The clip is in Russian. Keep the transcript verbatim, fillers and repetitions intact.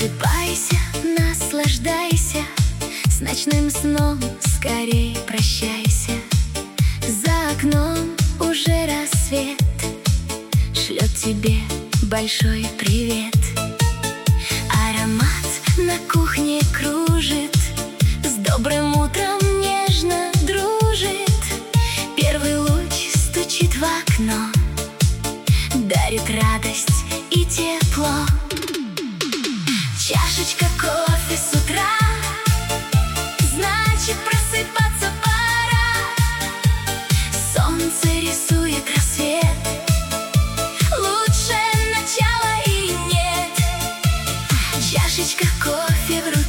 Просыпайся, наслаждайся, с ночным сном скорей прощайся. За окном уже рассвет шлет тебе большой привет. Аромат на кухне кружит, с добрым утром нежно дружит. Первый луч стучит в окно, дарит радость и тепло. Чашечка кофе с утра, значит, просыпаться пора. Солнце рисует рассвет, лучше начала и нет. Чашечка кофе в руке,